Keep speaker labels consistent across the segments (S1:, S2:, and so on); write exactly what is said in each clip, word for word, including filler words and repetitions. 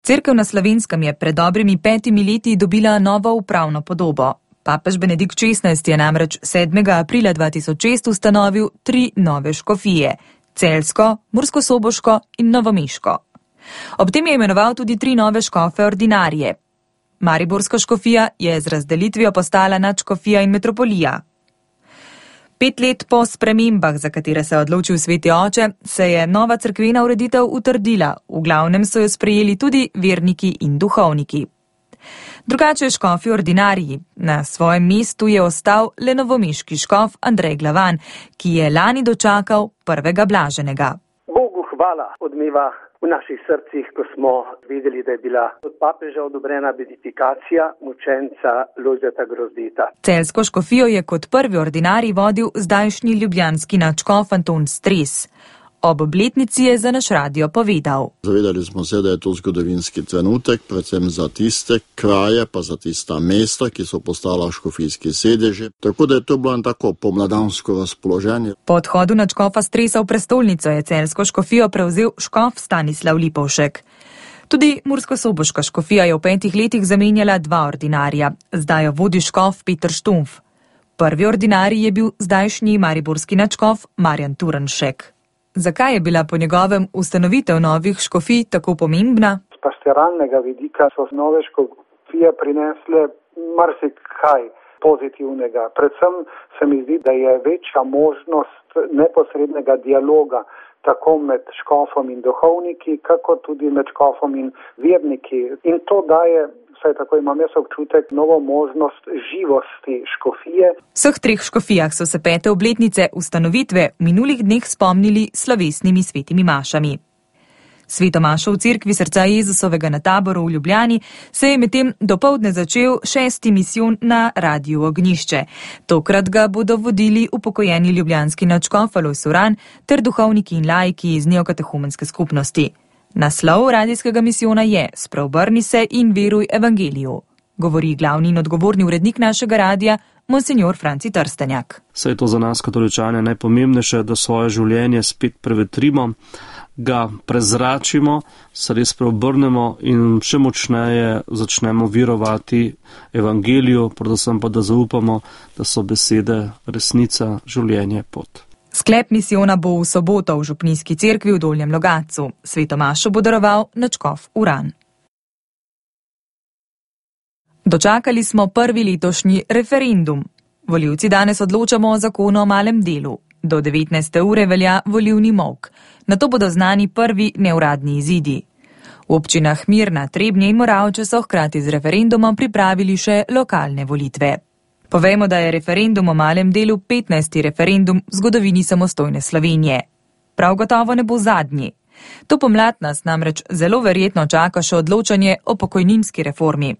S1: Cerkev na Slovenskem je pred dobrimi petimi leti dobila novo upravno podobo. Papež Benedikt šestnajsti je namreč sedmega aprila dva tisoč šest ustanovil tri nove škofije: celjsko, murskosoboško in novomeško. Ob tem je imenoval tudi tri nove škofe ordinarije. Mariborska škofija je z razdelitvijo postala nadškofija in metropolija. Pet let po spremembah, za katere se je odločil sveti oče, se je nova cerkvena ureditev utrdila, v glavnem so jo sprejeli tudi verniki in duhovniki. Drugače je škofi ordinariji. Na svojem mestu je ostal le novomeški škof Andrej Glavan, ki je lani dočakal prvega blaženega.
S2: Bogu hvala odmeva v naših srcih, ko smo videli, da je bila od papeža odobrena beatifikacija mučenca Lojzeta Grozdeta.
S1: Celjsko škofijo je kot prvi ordinarij vodil zdajšnji ljubljanski nadškof Anton Stres. Ob obletnici je za naš radio povedal.
S3: Zavedali smo se, da je to zgodovinski trenutek, predvsem za tiste kraje, pa za tista mesta, ki so postala škofijski sedeži. Tako da je to bilo tako pomladansko razpoloženje.
S1: Po odhodu nadškofa Stresa v prestolnico je celjsko škofijo prevzel škof Stanislav Lipovšek. Tudi murskosoboška škofija je v petih letih zamenjala dva ordinarja. Zdaj jo vodi škof Peter Štumf. Prvi ordinarij je bil zdajšnji mariborski nadškof Marjan Turnšek. Zakaj je bila po njegovem ustanovitev novih škofij tako pomembna?
S2: Z pastoralnega vidika so nove škofije prinesle marsikaj pozitivnega. Predvsem se mi zdi, da je večja možnost neposrednega dialoga tako med škofom in duhovniki, kako tudi med škofom in verniki. In to daje, vsaj tako imam jaz občutek, novo možnost živosti škofije.
S1: V vseh treh škofijah so se pete obletnice ustanovitve v minulih dneh spomnili slovesnimi svetimi mašami. Sveto mašo v cerkvi Srca Jezusovega na Taboru v Ljubljani se je medtem dopoldne začel šesti misijon na Radiu Ognjišče. Tokrat ga bodo vodili upokojeni ljubljanski nadškof Alojz Uran ter duhovniki in laiki iz neokatehumenske skupnosti. Naslov radijskega misijona je Spreobrni se in veruj evangeliju, govori glavni in odgovorni urednik našega radija, monsinjor Franci Trstenjak.
S4: Saj je to za nas katoličane najpomembnejše, da svoje življenje spet prevetrimo, ga prezračimo, se res preobrnemo in še močneje začnemo verovati evangeliju, predvsem pa da zaupamo, da so besede resnica, življenje, pot.
S1: Sklep misijona bo v soboto v župnijski cerkvi v Dolnjem Logatcu. Sveto mašo bo daroval nadškof Uran. Dočakali smo prvi letošnji referendum. Volivci danes odločamo o zakonu o malem delu. Do devetnajste ure velja volilni molk. Nato bodo znani prvi neuradni izidi. V občinah Mirna, Trebnje in Moravče so hkrati z referendumom pripravili še lokalne volitve. Povejmo, da je referendum o malem delu petnajsti referendum v zgodovini samostojne Slovenije. Prav gotovo ne bo zadnji. To pomlad nas namreč zelo verjetno čaka še odločanje o pokojninski reformi.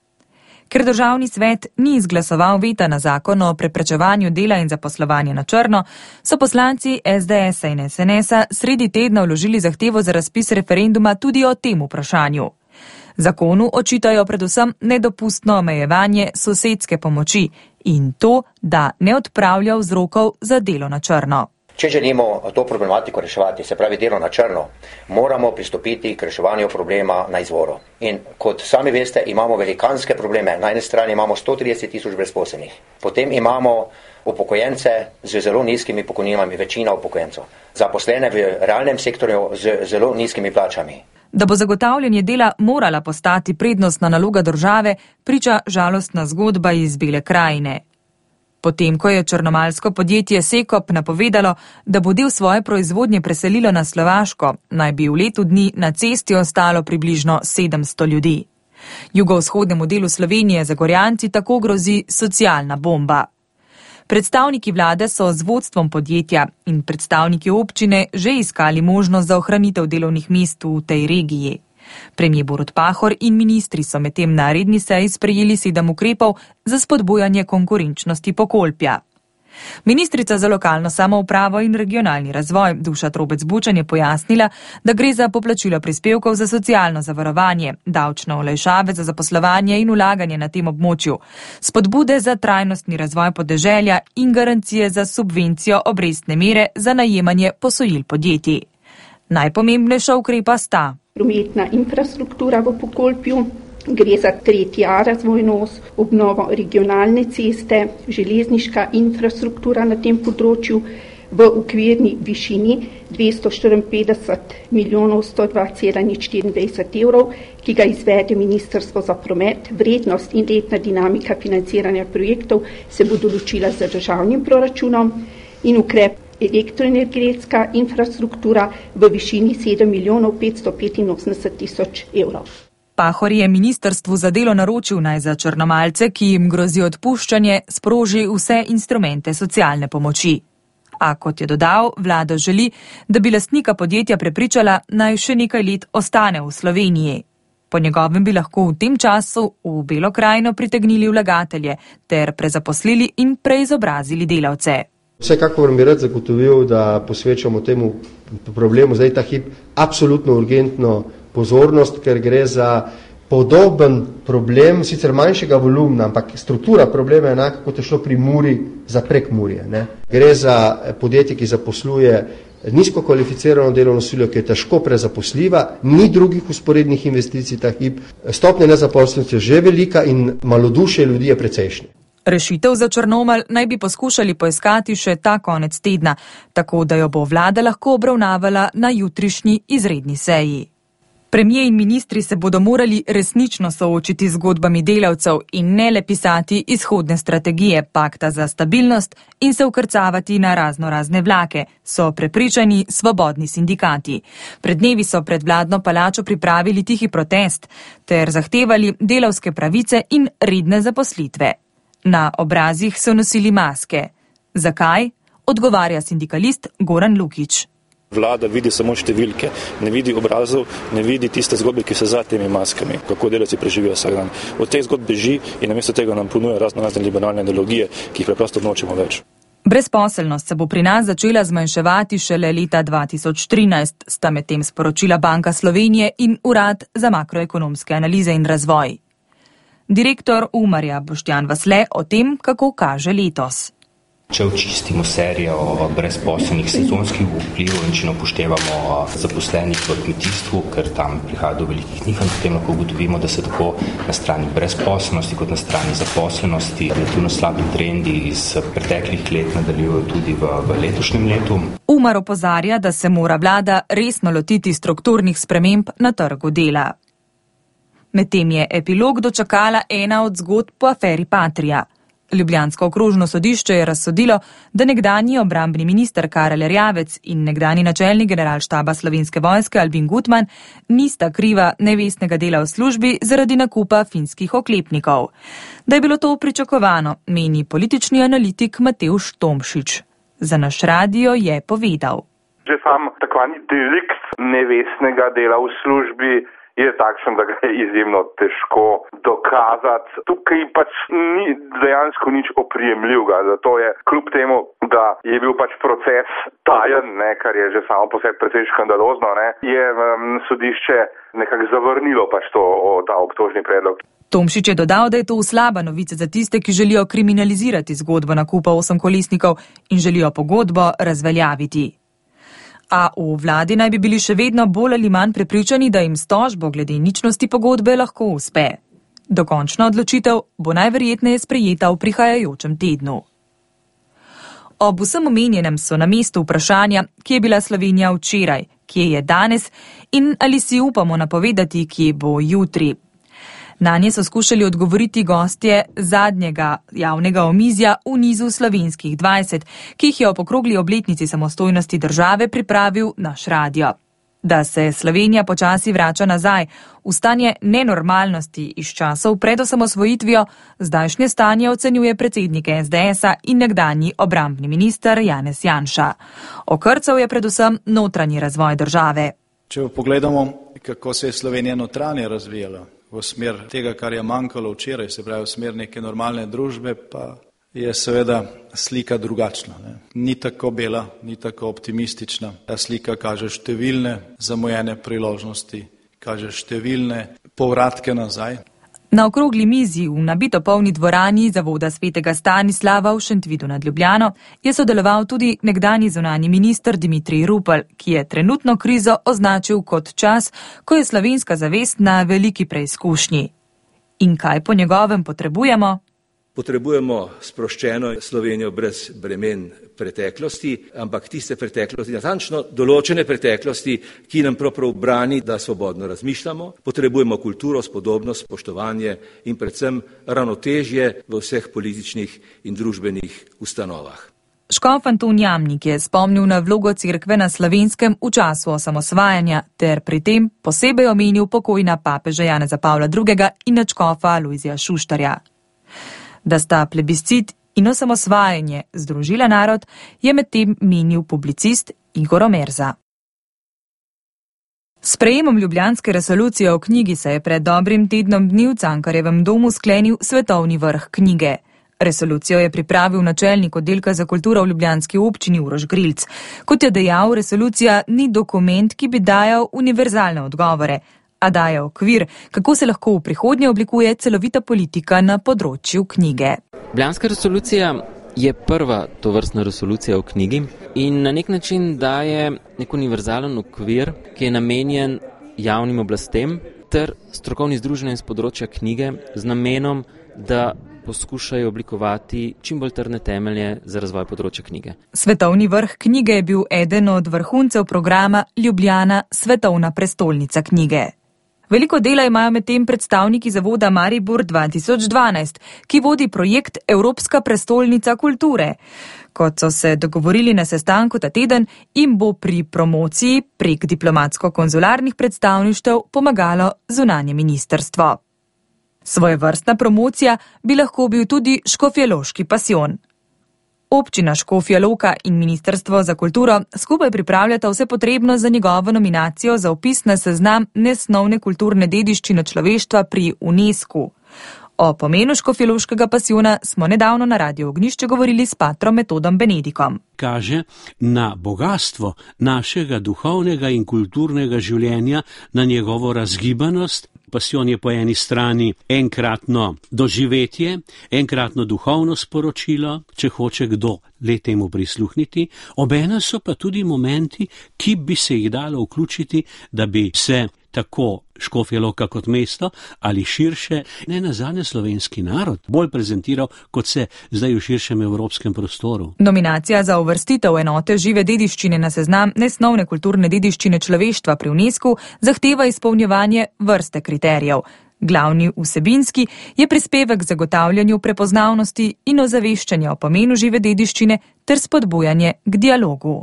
S1: Ker državni svet ni izglasoval veta na zakon o preprečevanju dela in zaposlovanja na črno, so poslanci es de esa in es en esa sredi tedna vložili zahtevo za razpis referenduma tudi o tem vprašanju. Zakonu očitajo predvsem nedopustno omejevanje sosedske pomoči in to, da ne odpravlja vzrokov za delo na črno.
S5: Če želimo to problematiko reševati, se pravi delo na črno, moramo pristopiti k reševanju problema na izvoru. In kot sami veste, imamo velikanske probleme. Na eni strani imamo sto trideset tisoč brezposelnih. Potem imamo upokojence z zelo nizkimi pokojninami, večina upokojencev. Zaposlene v realnem sektorju z zelo nizkimi plačami.
S1: Da bo zagotavljanje dela morala postati prednostna naloga države, priča žalostna zgodba iz Bele krajine. Potem, ko je črnomaljsko podjetje Sekop napovedalo, da bo del svoje proizvodnje preselilo na Slovaško, naj bi v letu dni na cesti ostalo približno sedemsto ljudi. Jugovzhodnemu delu Slovenije Zagorjanci tako grozi socialna bomba. Predstavniki vlade so z vodstvom podjetja in predstavniki občine že iskali možnost za ohranitev delovnih mest v tej regiji. Premier Borut Pahor in ministri so medtem na redni seji sprejeli sedem ukrepov za spodbujanje konkurenčnosti Pokolpja. Ministrica za lokalno samoupravo in regionalni razvoj Duša Trobec Bučan je pojasnila, da gre za poplačilo prispevkov za socialno zavarovanje, davčne olajšave za zaposlovanje in vlaganje na tem območju, spodbude za trajnostni razvoj podeželja in garancije za subvencijo obrestne mere za najemanje posojil podjetij. Najpomembnejša ukrepa sta.
S6: prometna infrastruktura v Pokolpju. Gre za tretji A razvojno os, obnovo regionalne ceste, železniška infrastruktura na tem področju v okvirni višini dvesto štiriinpetdeset milijonov sto dva cela nič štiriindvajset evrov, ki ga izvede Ministrstvo za promet. Vrednost in letna dinamika financiranja projektov se bo določila z državnim proračunom in ukrep elektroenergetska infrastruktura v višini sedem milijonov petsto petinosemdeset tisoč evrov.
S1: Pahor je ministrstvu za delo naročil naj za črnomalce, ki jim grozi odpuščanje, sproži vse instrumente socialne pomoči. A kot je dodal, vlada želi, da bi lastnika podjetja prepričala, naj še nekaj let ostane v Sloveniji. Po njegovem bi lahko v tem času v Belo krajino pritegnili vlagatelje ter prezaposlili in preizobrazili delavce.
S7: Vsekakor bi rad zagotovil, da posvečamo temu problemu zdaj ta hip absolutno urgentno pozornost, ker gre za podoben problem, sicer manjšega volumna, ampak struktura problema je enaka, kot je šlo pri Muri za Prekmurje. Ne? Gre za podjetje, ki zaposluje nizko kvalificirano delovno silo, ki je težko prezaposljiva, ni drugih usporednih investicij ta hip, stopnja nezaposlenosti je že velika in malodušje ljudi je precejšnje.
S1: Rešitev za Črnomelj naj bi poskušali poiskati še ta konec tedna, tako da jo bo vlada lahko obravnavala na jutrišnji izredni seji. Premier in ministri se bodo morali resnično soočiti z zgodbami delavcev in ne le pisati izhodne strategije pakta za stabilnost in se ukrcavati na razno razne vlake, so prepričani svobodni sindikati. Pred dnevi so pred vladno palačo pripravili tihi protest ter zahtevali delavske pravice in redne zaposlitve. Na obrazih so nosili maske. Zakaj? Odgovarja sindikalist Goran Lukić.
S8: Vlada vidi samo številke, ne vidi obrazov, ne vidi tiste zgodbe, ki so za temi maskami, kako delavci preživijo vsak dan. Od teh zgodb beži in namesto tega nam ponuja razno razne liberalne ideologije, ki jih preprosto nočemo več.
S1: Brezposelnost se bo pri nas začela zmanjševati šele leta dva tisoč trinajst, sta medtem sporočila Banka Slovenije in Urad za makroekonomske analize in razvoj. Direktor Umarja Boštjan Vasle o tem, kako kaže letos.
S9: Če očistimo serijo brezposelnih sezonskih vplivov in če ne upoštevamo zaposlenih v kmetijstvu, ker tam prihaja do velikih nihanj, potem lahko ugotovimo, da se tako na strani brezposelnosti kot na strani zaposlenosti relativno slabi trendi iz preteklih let nadaljujejo tudi v, v letošnjem letu.
S1: Umar opozarja, da se mora vlada resno lotiti strukturnih sprememb na trgu dela. Medtem je epilog dočakala ena od zgodb po aferi Patria. Ljubljansko okrožno sodišče je razsodilo, da nekdanji obrambni minister Karel Erjavec in nekdanji načelnik generalštaba Slovenske vojske Albin Gutman nista kriva nevestnega dela v službi zaradi nakupa finskih oklepnikov. Da je bilo to pričakovano, meni politični analitik Matevž Tomšič. Za naš radio je povedal.
S10: Že sam takvani delikt nevestnega dela v službi je takšen, da ga je izjemno težko dokazati. Tukaj pač ni dejansko nič oprijemljivega. Zato je kljub temu, da je bil pač proces tajen, ne, kar je že samo po sebi precej škandalozno, ne, je um, sodišče nekako zavrnilo pač to, o, ta obtožni predlog.
S1: Tomšič je dodal, da je to slaba novica za tiste, ki želijo kriminalizirati zgodbo nakupa osemkolesnikov in želijo pogodbo razveljaviti. A v vladi naj bi bili še vedno bolj ali manj prepričani, da jim s tožbo glede ničnosti pogodbe lahko uspe. Dokončna odločitev bo najverjetneje sprejeta v prihajajočem tednu. Ob vsem omenjenem so na mestu vprašanja, kje je bila Slovenija včeraj, kje je danes in ali si upamo napovedati, kje bo jutri. Nanje so skušali odgovoriti gostje zadnjega javnega omizja v nizu slovenskih dvajset, ki jih je ob okrogli obletnici samostojnosti države pripravil naš radio. Da se Slovenija počasi vrača nazaj v stanje nenormalnosti iz časov pred osamosvojitvijo, zdajšnje stanje ocenjuje predsednik es de esa in nekdanji obrambni minister Janez Janša. Okrcal je predvsem notranji razvoj države.
S11: Če pogledamo, kako se je Slovenija notranje razvijala v smer tega, kar je manjkalo včeraj, se pravi v smer neke normalne družbe, pa je seveda slika drugačna. Ne? Ni tako bela, ni tako optimistična. Ta slika kaže številne zamujene priložnosti, kaže številne povratke nazaj.
S1: Na okrogli mizi v nabito polni dvorani zavoda svetega Stanislava v Šentvidu nad Ljubljano je sodeloval tudi nekdanji zunanji minister Dimitrij Rupel, ki je trenutno krizo označil kot čas, ko je slovenska zavest na veliki preizkušnji. In kaj po njegovem potrebujemo?
S12: Potrebujemo sproščeno Slovenijo brez bremen preteklosti, ampak tiste preteklosti, natančno določene preteklosti, ki nam prav brani, da svobodno razmišljamo. Potrebujemo kulturo, spodobnost, spoštovanje in predvsem ravnotežje v vseh političnih in družbenih ustanovah.
S1: Škof Anton Jamnik je spomnil na vlogo cerkve na Slovenskem v času osamosvajanja ter pri tem posebej omenil pokojna papeža Janeza Pavla drugega in nadškofa Lojzija Šuštarja. Da sta plebiscit in osamosvajanje združila narod, je medtem menil publicist Igor Omerza. S sprejemom ljubljanske resolucije o knjigi se je pred dobrim tednom dni v Cankarjevem domu sklenil svetovni vrh knjige. Resolucijo je pripravil načelnik oddelka za kulturo v ljubljanski občini Uroš Grilc. Kot je dejal, resolucija ni dokument, ki bi dajal univerzalne odgovore, a daje okvir, kako se lahko v prihodnje oblikuje celovita politika na področju knjige.
S13: Ljubljanska resolucija je prva tovrstna resolucija o knjigi in na nek način daje nek univerzalen okvir, ki je namenjen javnim oblastem ter strokovnim združenjem z področja knjige z namenom, da poskušajo oblikovati čim bolj trdne temelje za razvoj področja knjige.
S1: Svetovni vrh knjige je bil eden od vrhuncev programa Ljubljana, svetovna prestolnica knjige. Veliko dela imajo med tem predstavniki zavoda Maribor dva tisoč dvanajst, ki vodi projekt Evropska prestolnica kulture. Kot so se dogovorili na sestanku ta teden, jim bo pri promociji prek diplomatsko-konzularnih predstavništev pomagalo zunanje ministrstvo. Svojevrstna promocija bi lahko bil tudi škofjeloški pasijon. Občina Škofja Loka in Ministrstvo za kulturo skupaj pripravljata vse potrebno za njegovo nominacijo za vpis na seznam nesnovne kulturne dediščine človeštva pri UNESCO. O pomenu škofjeloškega pasijona smo nedavno na Radiu Ognjišče govorili s patrom Metodom Benedikom.
S14: Kaže na bogatstvo našega duhovnega in kulturnega življenja, na njegovo razgibanost. Pasijon je po eni strani enkratno doživetje, enkratno duhovno sporočilo, če hoče kdo le temu prisluhniti, obenem so pa tudi momenti, ki bi se jih dalo vključiti, da bi se tako Škofja Loka kot mesto ali širše, ne nazadnje slovenski narod, bolj prezentiral, kot se zdaj v širšem evropskem prostoru.
S1: Nominacija za uvrstitev enote žive dediščine na seznam nesnovne kulturne dediščine človeštva pri UNESCO zahteva izpolnjevanje vrste kriterijev. Glavni vsebinski je prispevek k zagotavljanju prepoznavnosti in ozaveščanja o pomenu žive dediščine ter spodbujanje k dialogu.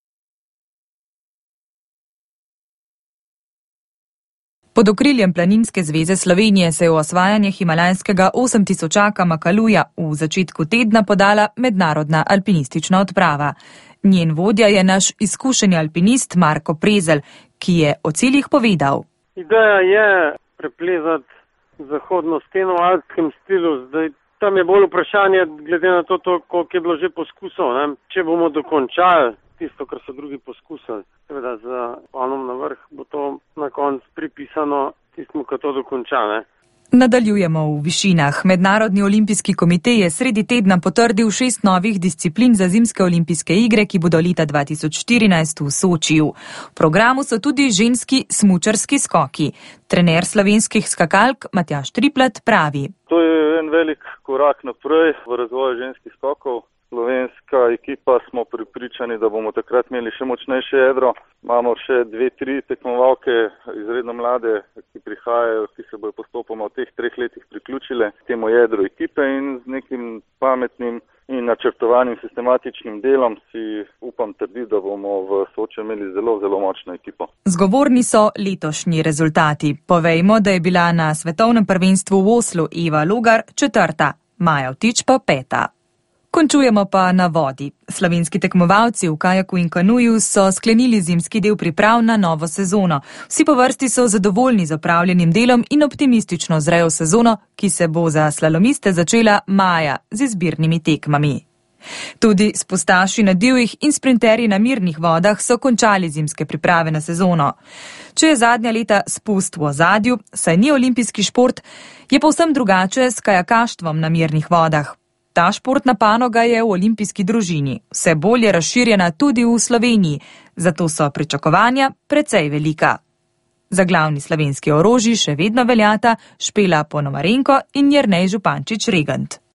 S1: Pod okriljem Planinske zveze Slovenije se je v osvajanje himalajskega osemtisočaka Makaluja v začetku tedna podala mednarodna alpinistična odprava. Njen vodja je naš izkušeni alpinist Marko Prezelj, ki je o ciljih povedal.
S15: Ideja je preplezati zahodno steno v alpskem stilu. Zdaj, tam je bolj vprašanje, glede na to, to koliko je bilo že poskusov, ne? Če bomo dokončali tisto, kar so drugi poskusili. Seveda za polnom na vrh bo to na koncu pripisano tistmu, ki to dokonča. Ne?
S1: Nadaljujemo v višinah. Mednarodni olimpijski komitej je sredi tedna potrdil šest novih disciplin za zimske olimpijske igre, ki bodo leta dva tisoč štirinajst v Sočiju. V programu so tudi ženski smučarski skoki. Trener slovenskih skakalk Matjaž Triplat pravi.
S16: To je en velik korak naprej v razvoju ženskih skokov. Slovenska ekipa smo pripričani, da bomo takrat imeli še močnejše jedro. Imamo še dve, tri tekmovalke, izredno mlade, ki prihajajo, ki se bojo postopoma v teh treh letih priključile k temu jedru ekipe in z nekim pametnim in načrtovanim sistematičnim delom si upam trditi, da bomo v Sočiju imeli zelo, zelo močno ekipo.
S1: Zgovorni so letošnji rezultati. Povejmo, da je bila na svetovnem prvenstvu v Oslu Eva Logar četrta, Maja Vtič pa peta. Končujemo pa na vodi. Slovenski tekmovalci v kajaku in kanuju so sklenili zimski del priprav na novo sezono. Vsi po vrsti so zadovoljni z opravljenim delom in optimistično zrejo sezono, ki se bo za slalomiste začela maja z izbirnimi tekmami. Tudi spustaši na divjih in sprinterji na mirnih vodah so končali zimske priprave na sezono. Če je zadnja leta spust v ozadju, saj ni olimpijski šport, je povsem drugače s kajakaštvom na mirnih vodah. Ta športna panoga je v olimpijski družini, vse bolje razširjena tudi v Sloveniji, zato so pričakovanja precej velika. Za glavni slovenski orožji še vedno veljata Špela Ponomarenko in Jernej Župančič Regant.